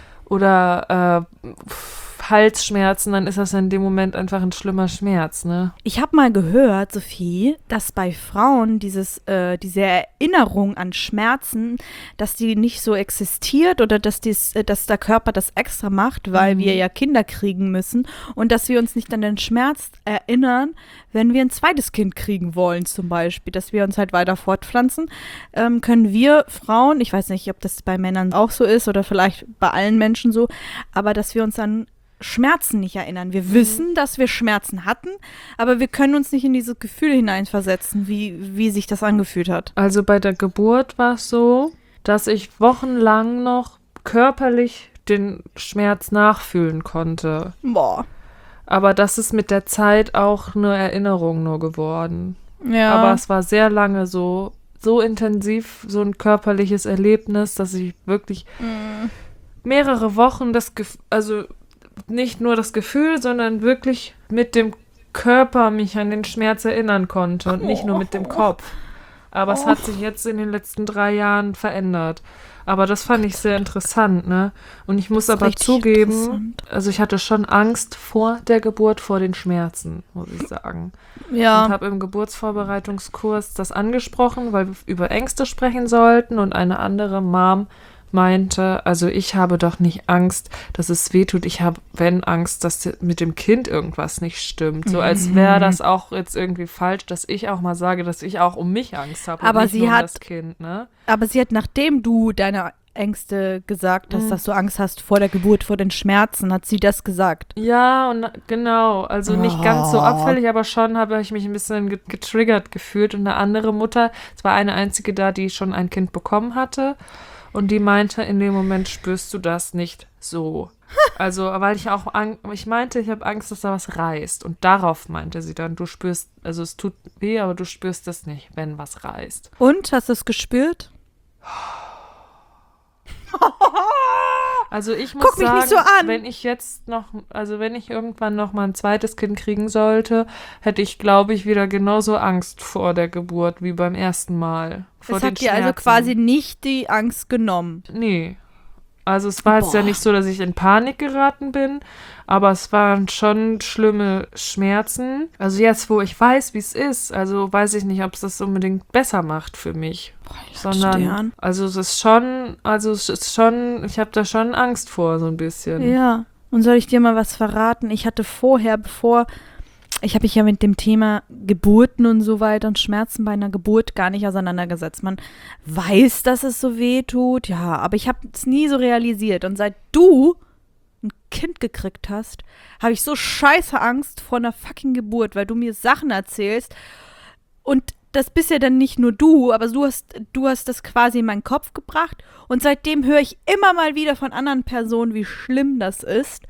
oder äh, Halsschmerzen, dann ist das in dem Moment einfach ein schlimmer Schmerz, ne? Ich habe mal gehört, Sophie, dass bei Frauen dieses, äh, diese Erinnerung an Schmerzen, dass die nicht so existiert oder dass, dies, äh, dass der Körper das extra macht, weil Mhm. wir ja Kinder kriegen müssen und dass wir uns nicht an den Schmerz erinnern, wenn wir ein zweites Kind kriegen wollen zum Beispiel, dass wir uns halt weiter fortpflanzen, ähm, können wir Frauen, ich weiß nicht, ob das bei Männern auch so ist oder vielleicht bei allen Menschen so, aber dass wir uns an Schmerzen nicht erinnern. Wir wissen, dass wir Schmerzen hatten, aber wir können uns nicht in diese Gefühle hineinversetzen, wie, wie sich das angefühlt hat. Also bei der Geburt war es so, dass ich wochenlang noch körperlich den Schmerz nachfühlen konnte. Boah. Aber das ist mit der Zeit auch eine Erinnerung nur geworden. Ja. Aber es war sehr lange so, so intensiv, so ein körperliches Erlebnis, dass ich wirklich mehrere Wochen das Gefühl, also nicht nur das Gefühl, sondern wirklich mit dem Körper mich an den Schmerz erinnern konnte und nicht nur mit dem Kopf. Aber es hat sich jetzt in den letzten drei Jahren verändert. Aber das fand ich sehr interessant, ne? Und ich muss Das ist aber richtig zugeben, interessant. also ich hatte schon Angst vor der Geburt, vor den Schmerzen, muss ich sagen. ja. Und habe im Geburtsvorbereitungskurs das angesprochen, weil wir über Ängste sprechen sollten und eine andere Mom meinte, also ich habe doch nicht Angst, dass es weh tut. Ich habe, wenn, Angst, dass mit dem Kind irgendwas nicht stimmt. So als wäre das auch jetzt irgendwie falsch, dass ich auch mal sage, dass ich auch um mich Angst habe und Aber nicht sie nur um hat- das Kind, ne? Aber sie hat, nachdem du deine Ängste gesagt hast, Mhm. dass du Angst hast vor der Geburt, vor den Schmerzen, hat sie das gesagt. Ja, und genau, also nicht ganz so Oh. abfällig, aber schon habe ich mich ein bisschen get- getriggert gefühlt. Und eine andere Mutter, es war eine einzige da, die schon ein Kind bekommen hatte. Und die meinte, in dem Moment spürst du das nicht so. Also, weil ich auch, Ang- ich meinte, ich habe Angst, dass da was reißt. Und darauf meinte sie dann, du spürst, also es tut weh, aber du spürst das nicht, wenn was reißt. Und, hast du es gespürt? Also ich muss Guck mich sagen, nicht so an. wenn ich jetzt noch, also wenn ich irgendwann noch mal ein zweites Kind kriegen sollte, hätte ich, glaube ich, wieder genauso Angst vor der Geburt wie beim ersten Mal. Vor Es den hat dir also Schmerzen. quasi nicht die Angst genommen. Nee. Also es war jetzt ja Boah. nicht so, dass ich in Panik geraten bin, aber es waren schon schlimme Schmerzen. Also jetzt, wo ich weiß, wie es ist, also weiß ich nicht, ob es das unbedingt besser macht für mich. Sondern, Stern. also es ist schon, also es ist schon, ich habe da schon Angst vor, so ein bisschen. Ja. Und soll ich dir mal was verraten? Ich hatte vorher, bevor, ich habe mich ja mit dem Thema Geburten und so weiter und Schmerzen bei einer Geburt gar nicht auseinandergesetzt. Man weiß, dass es so weh tut, ja, aber ich habe es nie so realisiert. Und seit du ein Kind gekriegt hast, habe ich so scheiße Angst vor einer fucking Geburt, weil du mir Sachen erzählst und das bist ja dann nicht nur du, aber du hast, du hast das quasi in meinen Kopf gebracht und seitdem höre ich immer mal wieder von anderen Personen, wie schlimm das ist.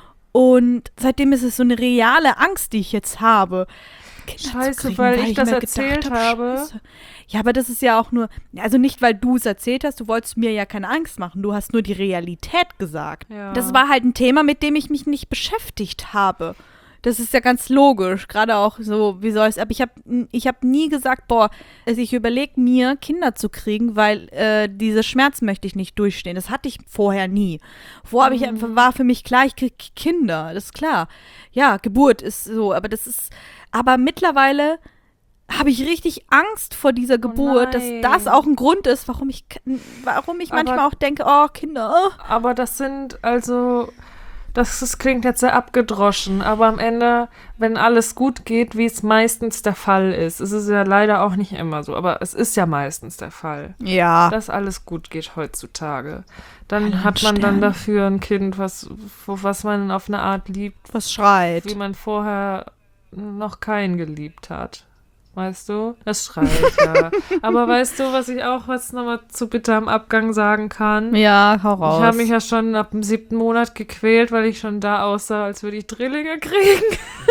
Und seitdem ist es so eine reale Angst, die ich jetzt habe. Kinder zu Scheiße, kriegen, weil ich das mir erzählt gedacht habe. Scheiße. Ja, aber das ist ja auch nur, also nicht, weil du es erzählt hast, du wolltest mir ja keine Angst machen, du hast nur die Realität gesagt. Ja. Das war halt ein Thema, mit dem ich mich nicht beschäftigt habe. Das ist ja ganz logisch, gerade auch so, wie soll es, aber ich habe ich hab nie gesagt, boah, also ich überlege mir, Kinder zu kriegen, weil äh, diese Schmerzen möchte ich nicht durchstehen. Das hatte ich vorher nie. Vorher Mhm. ich, war für mich klar, ich kriege Kinder, das ist klar. Ja, Geburt ist so, aber das ist, aber mittlerweile habe ich richtig Angst vor dieser Geburt, dass nein. das auch ein Grund ist, warum ich, warum ich Aber- manchmal auch denke, oh, Kinder, oh. Aber das sind also, das, das klingt jetzt sehr abgedroschen, aber am Ende, wenn alles gut geht, wie es meistens der Fall ist, es ist ja leider auch nicht immer so, aber es ist ja meistens der Fall, Ja. dass alles gut geht heutzutage. Dann Hallo, hat man dann Stern. dafür ein Kind, was, wo- was man auf eine Art liebt, Was schreit. wie man vorher noch keinen geliebt hat. Weißt du? Das schreit, ja. Aber weißt du, was ich auch was nochmal zu bitterem Abgang sagen kann? Ja, hau raus. Ich habe mich ja schon ab dem siebten Monat gequält, weil ich schon da aussah, als würde ich Drillinge kriegen.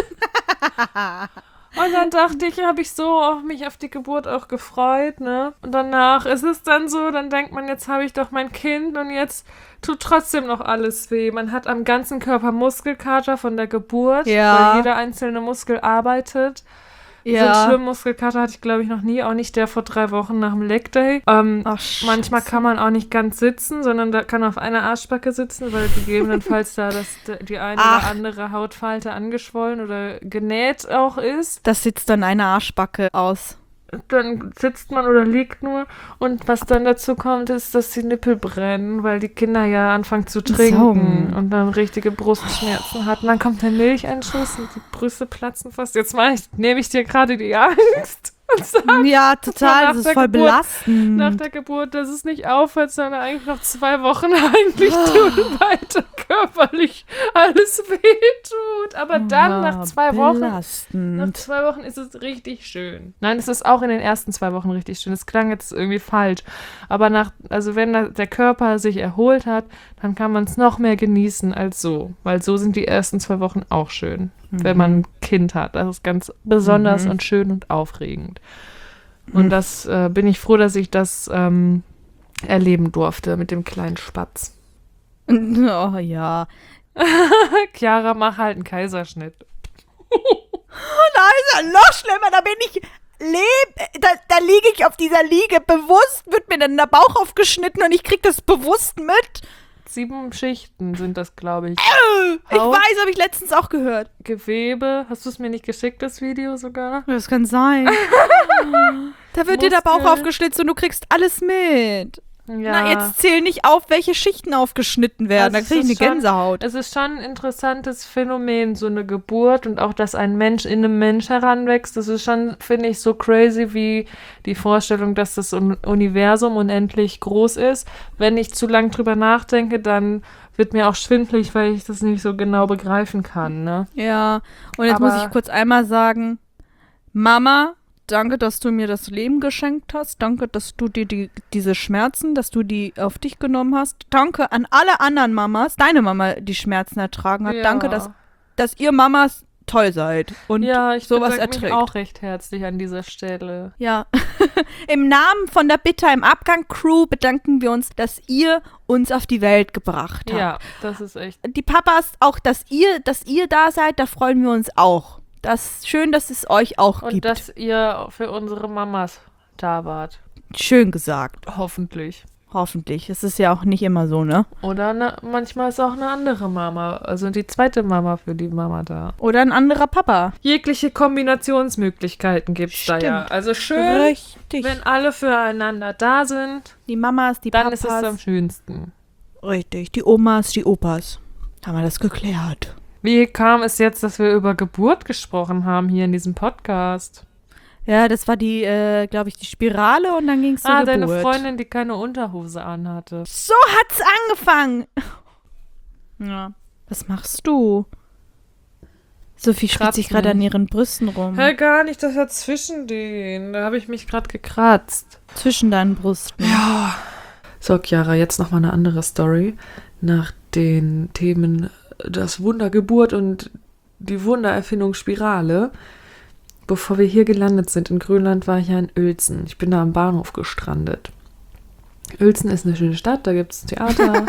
Und dann dachte ich, habe ich so auf mich auf die Geburt auch gefreut, ne? Und danach ist es dann so, dann denkt man, jetzt habe ich doch mein Kind und jetzt tut trotzdem noch alles weh. Man hat am ganzen Körper Muskelkater von der Geburt, Ja. weil jeder einzelne Muskel arbeitet. So einen ja. schlimmen Muskelkater hatte ich, glaube ich, noch nie. Auch nicht der vor drei Wochen nach dem Leg Day. Ähm, Ach, Scheiße. manchmal kann man auch nicht ganz sitzen, sondern da kann auf einer Arschbacke sitzen, weil gegebenenfalls da das, die eine Ach. oder andere Hautfalte angeschwollen oder genäht auch ist. Das sitzt dann eine Arschbacke aus. Dann sitzt man oder liegt nur. Und was dann dazu kommt, ist, dass die Nippel brennen, weil die Kinder ja anfangen zu trinken Saugen. und dann richtige Brustschmerzen hatten. Dann kommt der Milcheinschuss und die Brüste platzen fast. Jetzt mach ich, nehme ich dir gerade die Angst. Und sag, Ja, total. nach Das ist der voll Geburt- belastend. nach der Geburt, dass es nicht aufhört, sondern eigentlich noch zwei Wochen eigentlich tun, weiter körperlich alles wehtut. Aber dann nach zwei Wochen, nach Belastend. zwei Wochen ist es richtig schön. Nein, es ist auch in den ersten zwei Wochen richtig schön. Es klang jetzt irgendwie falsch. Aber nach, also wenn da der Körper sich erholt hat, dann kann man es noch mehr genießen als so. Weil so sind die ersten zwei Wochen auch schön, wenn man ein Kind hat. Das ist ganz besonders Mhm. und schön und aufregend. Und das äh, bin ich froh, dass ich das ähm, erleben durfte mit dem kleinen Spatz. Oh ja. Chiara, mach halt einen Kaiserschnitt. Da ist ja noch schlimmer. Da bin ich leb. Da, da liege ich auf dieser Liege. Bewusst wird mir dann der Bauch aufgeschnitten und ich krieg das bewusst mit. Sieben Schichten sind das, glaube ich. Ich Haut. weiß, habe ich letztens auch gehört. Gewebe. Hast du es mir nicht geschickt, das Video sogar? Das kann sein. Da wird dir der Bauch Muskel. aufgeschlitzt und du kriegst alles mit. Ja. Na, jetzt zähl nicht auf, welche Schichten aufgeschnitten werden. Also da krieg ich es eine ist schon- Gänsehaut. Es ist schon ein interessantes Phänomen, so eine Geburt und auch, dass ein Mensch in einem Mensch heranwächst. Das ist schon, finde ich, so crazy wie die Vorstellung, dass das Un- Universum unendlich groß ist. Wenn ich zu lang drüber nachdenke, dann wird mir auch schwindelig, weil ich das nicht so genau begreifen kann, ne? Ja, und jetzt Aber- muss ich kurz einmal sagen, Mama, danke, dass du mir das Leben geschenkt hast. Danke, dass du dir die, diese Schmerzen, dass du die auf dich genommen hast. Danke an alle anderen Mamas, deine Mama die Schmerzen ertragen hat. Ja. Danke, dass, dass ihr Mamas toll seid und Ja, ich sowas bedanke mich erträgt. auch recht herzlich an dieser Stelle. Ja, im Namen von der Bitter im Abgang Crew bedanken wir uns, dass ihr uns auf die Welt gebracht habt. Ja, das ist echt. Die Papas, auch dass ihr, dass ihr da seid, da freuen wir uns auch. Das ist schön, dass es euch auch Und gibt. dass ihr für unsere Mamas da wart. Schön gesagt. Hoffentlich. Hoffentlich. Es ist ja auch nicht immer so, ne? Oder ne, manchmal ist auch eine andere Mama, also die zweite Mama für die Mama da. Oder ein anderer Papa. Jegliche Kombinationsmöglichkeiten gibt's da ja. Stimmt. Also schön, Richtig. wenn alle füreinander da sind, Die Mamas, die dann Papas. ist es am schönsten. Richtig. Die Omas, die Opas. Haben wir das geklärt. Wie kam es jetzt, dass wir über Geburt gesprochen haben hier in diesem Podcast? Ja, das war die, äh, glaube ich, die Spirale und dann ging es zur Ah, Geburt. deine Freundin, die keine Unterhose anhatte. So hat's angefangen. Ja. Was machst du? Sophie spritzt sich Kratzen. gerade an ihren Brüsten rum. Hä, gar nicht, das war zwischen denen. Da habe ich mich gerade gekratzt. Zwischen deinen Brüsten. Ja. So, Chiara, jetzt noch mal eine andere Story. Nach den Themen das Wunder Geburt und die Wundererfindung Spirale. Bevor wir hier gelandet sind in Grönland, war ich ja in Uelzen. Ich bin da am Bahnhof gestrandet. Uelzen ist eine schöne Stadt, da gibt es Theater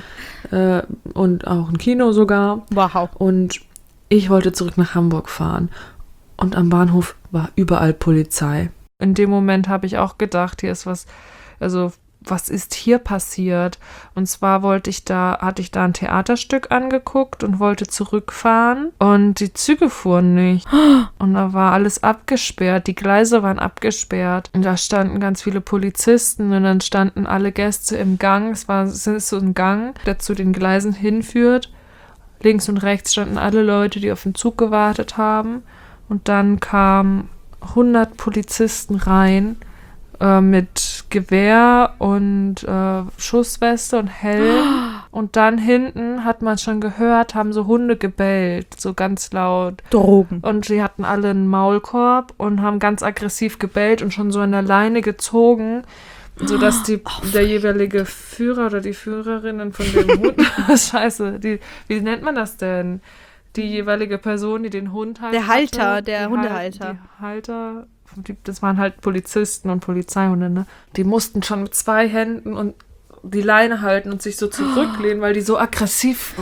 äh, und auch ein Kino sogar. Wow. Und ich wollte zurück nach Hamburg fahren. Und am Bahnhof war überall Polizei. In dem Moment habe ich auch gedacht, hier ist was, also was ist hier passiert? Und zwar wollte ich da, hatte ich da ein Theaterstück angeguckt und wollte zurückfahren und die Züge fuhren nicht. Und da war alles abgesperrt, die Gleise waren abgesperrt und da standen ganz viele Polizisten und dann standen alle Gäste im Gang. Es war es ist so ein Gang, der zu den Gleisen hinführt. Links und rechts standen alle Leute, die auf den Zug gewartet haben. Und dann kamen hundert Polizisten rein äh, mit Gewehr und äh, Schussweste und Helm. Und dann hinten hat man schon gehört, haben so Hunde gebellt, so ganz laut. Drogen. Und sie hatten alle einen Maulkorb und haben ganz aggressiv gebellt und schon so an der Leine gezogen, sodass die, Oh, der jeweilige Führer oder die Führerinnen von dem Hund, scheiße, die, wie nennt man das denn? Die jeweilige Person, die den Hund halt Der Halter, hatte, der die Hundehalter. Hal- Die Halter, die, das waren halt Polizisten und Polizeihunde, ne? Die mussten schon mit zwei Händen und die Leine halten und sich so zurücklehnen, weil die so aggressiv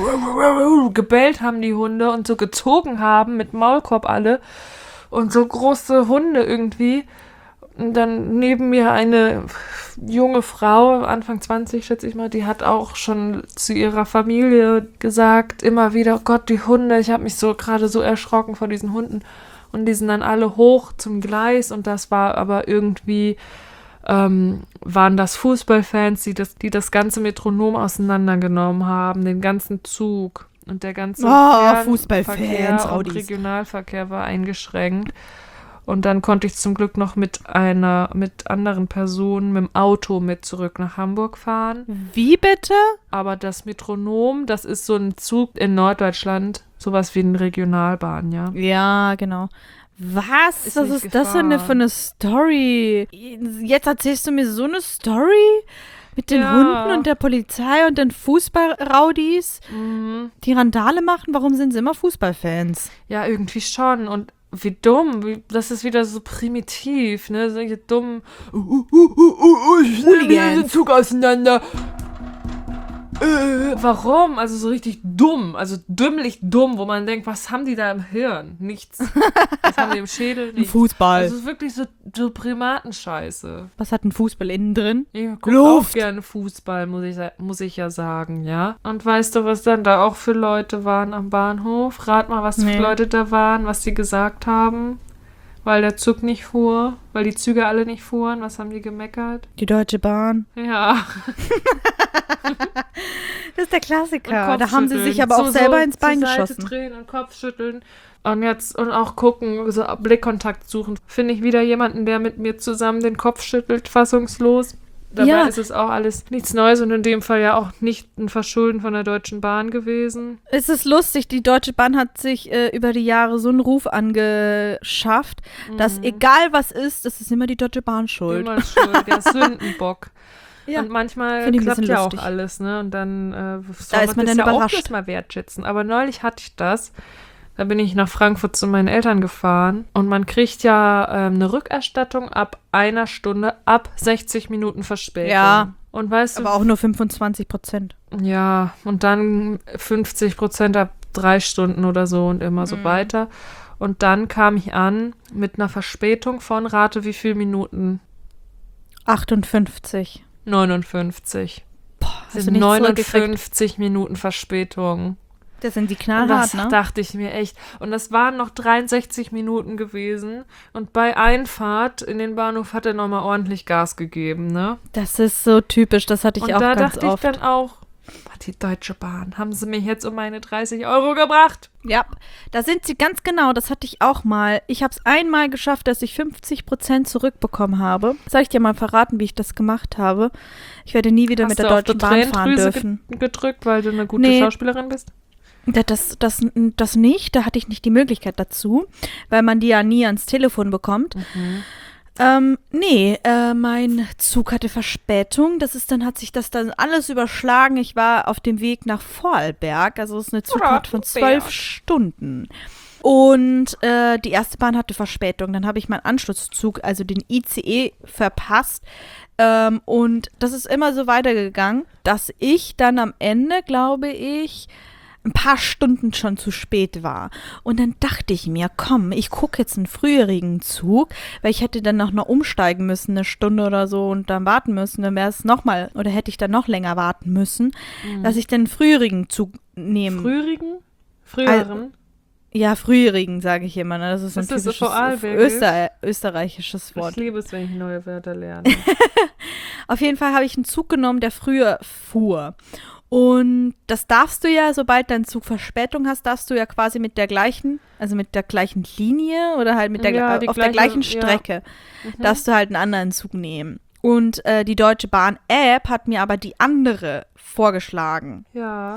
gebellt haben, die Hunde, und so gezogen haben mit Maulkorb alle und so große Hunde irgendwie. Und dann neben mir eine junge Frau, Anfang zwanzig schätze ich mal, die hat auch schon zu ihrer Familie gesagt, immer wieder, oh Gott, die Hunde, ich habe mich so gerade so erschrocken vor diesen Hunden. Und die sind dann alle hoch zum Gleis und das war aber irgendwie, ähm, waren das Fußballfans, die das, die das ganze Metronom auseinandergenommen haben, den ganzen Zug. Und der ganze Oh, Fernverkehr Fußballfans, und Raudis. Regionalverkehr war eingeschränkt. Und dann konnte ich zum Glück noch mit einer, mit anderen Personen mit dem Auto mit zurück nach Hamburg fahren. Wie bitte? Aber das Metronom, das ist so ein Zug in Norddeutschland, sowas wie eine Regionalbahn, ja. Ja, genau. Was? Ist Was nicht ist das denn gefahren. für eine Story? Jetzt erzählst du mir so eine Story? Mit den Ja. Hunden und der Polizei und den Fußballraudis, Mhm. die Randale machen? Warum sind sie immer Fußballfans? Ja, irgendwie schon. Und wie dumm, wie, das ist wieder so primitiv, ne? Solche dummen uh, uh, uh, uh, uh, ich nehme hier den Zug auseinander. Äh, warum? Also so richtig dumm, also dümmlich dumm, wo man denkt, was haben die da im Hirn? Nichts. Was haben die im Schädel? Nichts. Fußball. Also es ist wirklich so, so Primatenscheiße. Was hat ein Fußball innen drin? Ich gucke auch Luft. gerne Fußball, muss ich, sa- muss ich ja sagen, ja. Und weißt du, was dann da auch für Leute waren am Bahnhof? Rat mal, was Nee. für Leute da waren, was die gesagt haben. Weil der Zug nicht fuhr, weil die Züge alle nicht fuhren. Was haben die gemeckert? Die Deutsche Bahn. Ja. Das ist der Und Klassiker. Da haben sie Kopfschütteln. sich aber auch so, selber so ins Bein zur Seite geschossen. drehen und Kopfschütteln. Und jetzt, und auch gucken, so Blickkontakt suchen. Finde ich wieder jemanden, der mit mir zusammen den Kopf schüttelt, fassungslos. Dabei Ja. ist es auch alles nichts Neues und in dem Fall ja auch nicht ein Verschulden von der Deutschen Bahn gewesen. Es ist lustig, die Deutsche Bahn hat sich äh, über die Jahre so einen Ruf angeschafft, dass egal was ist, das ist immer die Deutsche Bahn schuld. Immer schuld, der Sündenbock. Ja. Und manchmal Finde ich ein klappt bisschen ja lustig. auch alles, ne? Und dann äh, soll ist man das dann ja auch überrascht. erstmal wertschätzen. Aber neulich hatte ich das. Da bin ich nach Frankfurt zu meinen Eltern gefahren und man kriegt ja ähm, eine Rückerstattung ab einer Stunde, ab sechzig Minuten Verspätung. Ja. Und weißt du, Aber auch nur fünfundzwanzig Prozent. ja, und dann fünfzig Prozent ab drei Stunden oder so und immer so Mhm. weiter. Und dann kam ich an mit einer Verspätung von, rate wie viele Minuten? achtundfünfzig. neunundfünfzig. Hast Das du sind nicht zurückgekriegt? neunundfünfzig Minuten Verspätung. Das sind die Und knallhart, das ne? dachte ich mir echt. Und das waren noch dreiundsechzig Minuten gewesen. Und bei Einfahrt in den Bahnhof hat er nochmal ordentlich Gas gegeben, ne? Das ist so typisch, das hatte ich Und auch da ganz dachte oft. ich dann auch, "Boah, die Deutsche Bahn, haben sie mich jetzt um meine dreißig Euro gebracht?" Ja, da sind sie ganz genau, das hatte ich auch mal. Ich habe es einmal geschafft, dass ich fünfzig Prozent zurückbekommen habe. Soll ich dir mal verraten, wie ich das gemacht habe? Ich werde nie wieder Hast mit der du auf Deutschen die Bahn fahren Tränendrüse dürfen. ge- gedrückt, weil du eine gute Nee. Schauspielerin bist? Da- Das, das, das nicht, da hatte ich nicht die Möglichkeit dazu, weil man die ja nie ans Telefon bekommt. Mhm. Ähm, nee, äh, mein Zug hatte Verspätung. Das ist dann, hat sich das dann alles überschlagen. Ich war auf dem Weg nach Vorarlberg, also es ist eine Zugfahrt von zwölf Stunden. Und äh, die erste Bahn hatte Verspätung. Dann habe ich meinen Anschlusszug, also den I C E, verpasst. Ähm, und das ist immer so weitergegangen, dass ich dann am Ende, glaube ich, ein paar Stunden schon zu spät war. Und dann dachte ich mir, komm, ich gucke jetzt einen früherigen Zug, weil ich hätte dann noch, noch umsteigen müssen, eine Stunde oder so und dann warten müssen. Dann wäre es nochmal, oder hätte ich dann noch länger warten müssen, dass ich dann einen früherigen Zug nehme. Früherigen? Früheren? Ja, früherigen, sage ich immer. Ne? Das ist ein Ist das so typisches Vorarlbergisch? Öster österreichisches Wort. Ich liebe es, wenn ich neue Wörter lerne. Auf jeden Fall habe ich einen Zug genommen, der früher fuhr. Und das darfst du ja, sobald dein Zug Verspätung hast, darfst du ja quasi mit der gleichen, also mit der gleichen Linie oder halt mit der, Ja, äh, die auf der gleiche- gleichen ja. Strecke, darfst du halt einen anderen Zug nehmen. Und äh, die Deutsche Bahn-App hat mir aber die andere vorgeschlagen. Ja.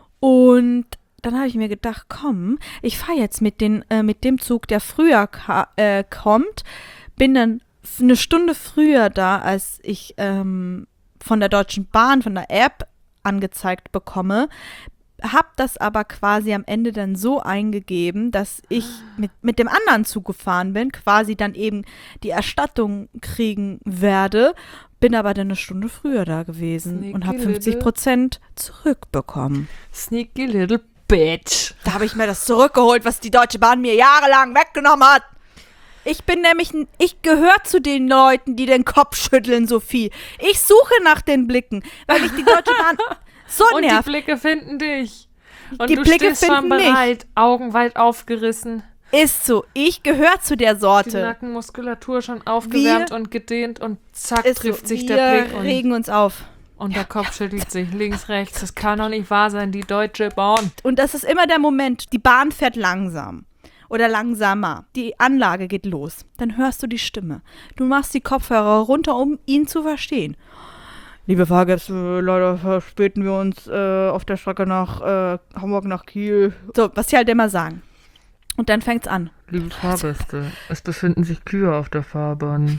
Und dann habe ich mir gedacht, komm, ich fahre jetzt mit, den, äh, mit dem Zug, der früher ka- äh, kommt, bin dann f- eine Stunde früher da, als ich ähm, von der Deutschen Bahn, von der App angezeigt bekomme, hab das aber quasi am Ende dann so eingegeben, dass ich mit, mit dem anderen Zug gefahren bin, quasi dann eben die Erstattung kriegen werde, bin aber dann eine Stunde früher da gewesen Sneaky und habe little- fünfzig Prozent zurückbekommen. Sneaky little bitch. Da habe ich mir das zurückgeholt, was die Deutsche Bahn mir jahrelang weggenommen hat. Ich bin nämlich, n- ich gehöre zu den Leuten, die den Kopf schütteln, Sophie. Ich suche nach den Blicken, weil ich die Deutsche Bahn so Und die nervt. Blicke finden dich. Und Die du Blicke stehst schon finden mich. bereit, Augen weit aufgerissen, Ist so, ich gehöre zu der die Sorte. Nackenmuskulatur schon aufgewärmt Wir- und gedehnt und zack Ist trifft so, sich wir der Blick und, regen uns auf. und der Kopf schüttelt sich links, rechts. Das kann doch nicht wahr sein, die Deutsche Bahn. Und das ist immer der Moment, die Bahn fährt langsam oder langsamer. Die Anlage geht los. Dann hörst du die Stimme. Du machst die Kopfhörer runter, um ihn zu verstehen. Liebe Fahrgäste, leider verspäten wir uns äh, auf der Strecke nach äh, Hamburg nach Kiel. So, was sie halt immer sagen. Und dann fängt's an. Liebe Fahrgäste, es befinden sich Kühe auf der Fahrbahn.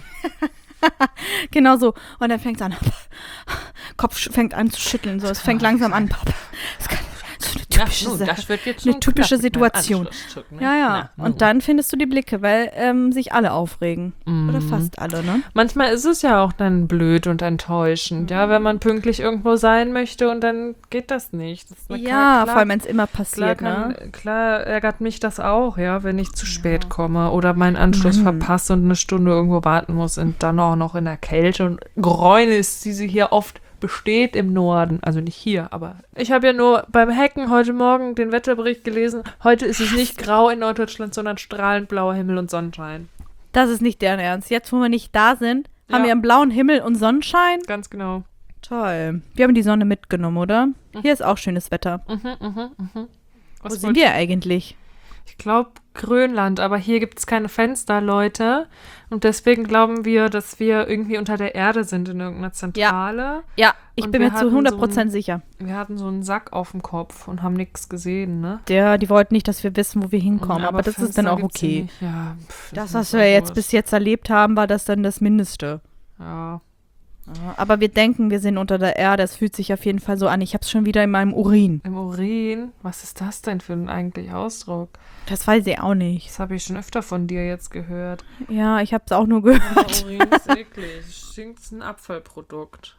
Genau so. Und dann fängt's an. Kopf sch- fängt an zu schütteln. So, es fängt langsam an. Das kann, so eine typische nun, Sache. das wird jetzt Eine schon typische knapp mit meinem Situation. Anschlusszug, ne? Ja, ja. Na, Und dann findest du die Blicke, weil ähm, sich alle aufregen. Oder Mhm. fast alle, ne? Manchmal ist es ja auch dann blöd und enttäuschend, ja, wenn man pünktlich irgendwo sein möchte und dann geht das nicht. Das ist na Ja, klar, vor allem, wenn es immer klar, passiert, kann, ne? klar ärgert mich das auch, ja, wenn ich zu spät komme oder meinen Anschluss Mann. verpasse und eine Stunde irgendwo warten muss und dann auch noch in der Kälte und Gräunis, die sie hier oft besteht im Norden. Also nicht hier, aber ich habe ja nur beim Hacken heute Morgen den Wetterbericht gelesen. Heute ist es nicht grau in Norddeutschland, sondern strahlend blauer Himmel und Sonnenschein. Das ist nicht deren Ernst. Jetzt, wo wir nicht da sind, haben Ja. wir einen blauen Himmel und Sonnenschein. Ganz genau. Toll. Wir haben die Sonne mitgenommen, oder? Hier ist auch schönes Wetter. Mhm, mhm, mhm. Wo Was sind wollt- wir eigentlich? Ich glaube Grönland, aber hier gibt es keine Fenster, Leute. Und deswegen glauben wir, dass wir irgendwie unter der Erde sind in irgendeiner Zentrale. Ja, ich Und bin wir mir zu hatten hundert so Prozent ein- sicher. Wir hatten so einen Sack auf dem Kopf und haben nichts gesehen, ne? Der, die wollten nicht, dass wir wissen, wo wir hinkommen. Ja, Aber, das ist Fenster dann auch gibt's hier okay. nicht. Ja, pff, Das, ist was auch wir jetzt wurscht. bis jetzt erlebt haben, war das dann das Mindeste. Ja. Aber wir denken, wir sind unter der Erde. Es fühlt sich auf jeden Fall so an. Ich habe es schon wieder in meinem Urin. Im Urin? Was ist das denn für ein eigentlich Ausdruck? Das weiß ich auch nicht. Das habe ich schon öfter von dir jetzt gehört. Ja, ich habe es auch nur gehört. Urin ist eklig. Stinkt ein Abfallprodukt.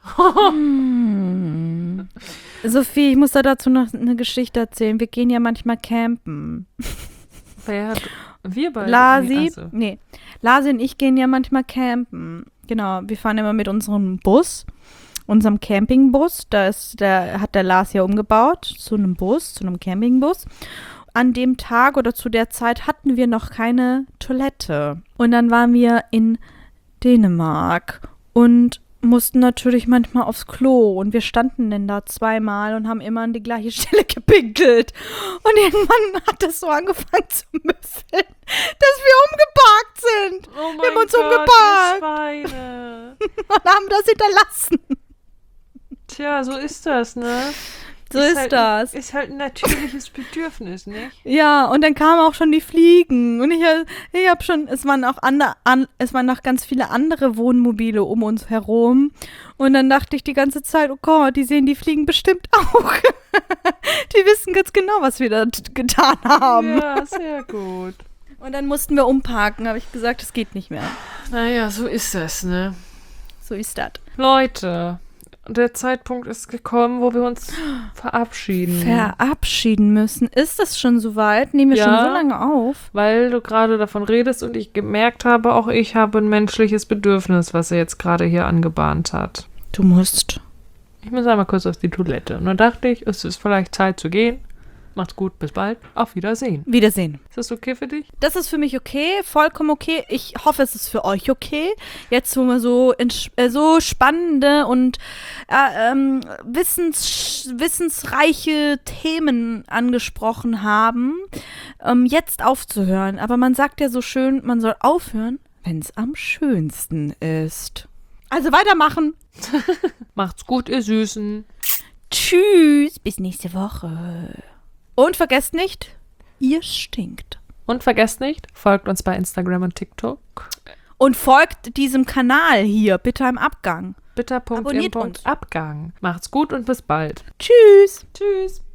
Hm. Sophie, ich muss da dazu noch eine Geschichte erzählen. Wir gehen ja manchmal campen. Wer hat... Wir beide? Lasi, Nee, also. nee, Lasi und ich gehen ja manchmal campen. Genau, wir fahren immer mit unserem Bus, unserem Campingbus. Da ist der, hat der Lars ja umgebaut zu einem Bus, zu einem Campingbus. An dem Tag oder zu der Zeit hatten wir noch keine Toilette. Und dann waren wir in Dänemark und mussten natürlich manchmal aufs Klo. Und wir standen dann da zweimal und haben immer an die gleiche Stelle gepinkelt. Und irgendwann hat das so angefangen zu müffeln, dass wir umgeparkt sind. Oh mein Wir haben uns Gott, umgeparkt. ihr Schweine. Und haben das hinterlassen. Tja, so ist das, ne? So ist, halt, das. Ist halt ein natürliches Bedürfnis, nicht? Ja, und dann kamen auch schon die Fliegen. Und ich, ich habe schon, es waren auch andere, an, es waren noch ganz viele andere Wohnmobile um uns herum. Und dann dachte ich die ganze Zeit, oh Gott, die sehen die Fliegen bestimmt auch. Die wissen ganz genau, was wir da t- getan haben. Ja, sehr gut. Und dann mussten wir umparken, habe ich gesagt, es geht nicht mehr. Naja, so ist es, ne? So ist das. Leute, der Zeitpunkt ist gekommen, wo wir uns verabschieden. Verabschieden müssen. Ist das schon soweit? Nehmen wir Ja. schon so lange auf? Weil du gerade davon redest und ich gemerkt habe, auch ich habe ein menschliches Bedürfnis, was er jetzt gerade hier angebahnt hat. Du musst. Ich muss einmal kurz auf die Toilette. Und dann dachte ich, es ist vielleicht Zeit zu gehen. Macht's gut, bis bald. Auf Wiedersehen. Wiedersehen. Ist das okay für dich? Das ist für mich okay, vollkommen okay. Ich hoffe, es ist für euch okay. Jetzt, wo wir so, ents- äh, so spannende und äh, ähm, wissens wissensreiche Themen angesprochen haben, ähm, jetzt aufzuhören. Aber man sagt ja so schön, man soll aufhören, wenn es am schönsten ist. Also weitermachen. Macht's gut, ihr Süßen. Tschüss, bis nächste Woche. Und vergesst nicht, ihr stinkt. Und vergesst nicht, folgt uns bei Instagram und TikTok. Und folgt diesem Kanal hier, bitte im Abgang. Bitter.im. Abonniert uns. Abgang. Macht's gut und bis bald. Tschüss. Tschüss.